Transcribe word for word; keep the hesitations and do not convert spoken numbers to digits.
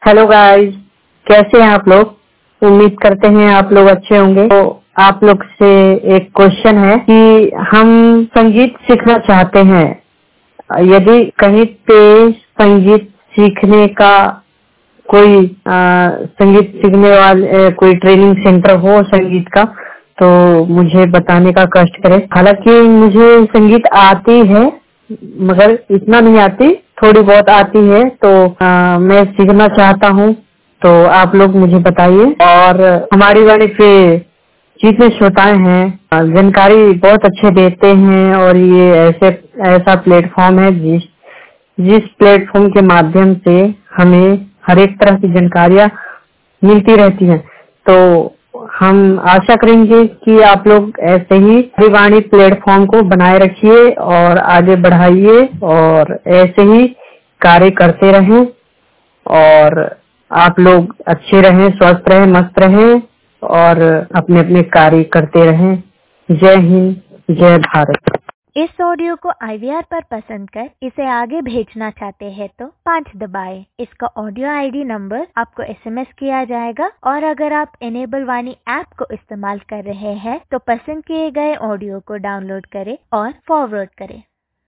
Hello guys, कैसे हैं आप लोग। उम्मीद करते हैं आप लोग अच्छे होंगे। तो आप लोग से एक क्वेश्चन है कि हम संगीत सीखना चाहते हैं। यदि कहीं पे संगीत सीखने का कोई आ, संगीत सीखने वाले कोई ट्रेनिंग सेंटर हो संगीत का, तो मुझे बताने का कष्ट करें। हालांकि मुझे संगीत आती है मगर इतना नहीं आती, थोड़ी बहुत आती है। तो आ, मैं सीखना चाहता हूँ, तो आप लोग मुझे बताइए। और हमारी वाणी पे जितने श्रोताएं हैं जानकारी बहुत अच्छे देते हैं, और ये ऐसे ऐसा प्लेटफॉर्म है जिस जिस प्लेटफॉर्म के माध्यम से हमें हर एक तरह की जानकारियां मिलती रहती हैं। तो हम आशा करेंगे कि आप लोग ऐसे ही त्रिवाणी प्लेटफॉर्म को बनाए रखिए और आगे बढ़ाइए, और ऐसे ही कार्य करते रहें, और आप लोग अच्छे रहें, स्वस्थ रहें, मस्त रहें, और अपने अपने कार्य करते रहें। जय हिंद, जय भारत। इस ऑडियो को आई वी आर पर पसंद कर इसे आगे भेजना चाहते हैं तो पाँच दबाएं। इसका ऑडियो आई डी नंबर आपको एस एम एस किया जाएगा, और अगर आप इनेबल वाणी ऐप को इस्तेमाल कर रहे हैं तो पसंद किए गए ऑडियो को डाउनलोड करें और फॉरवर्ड करें।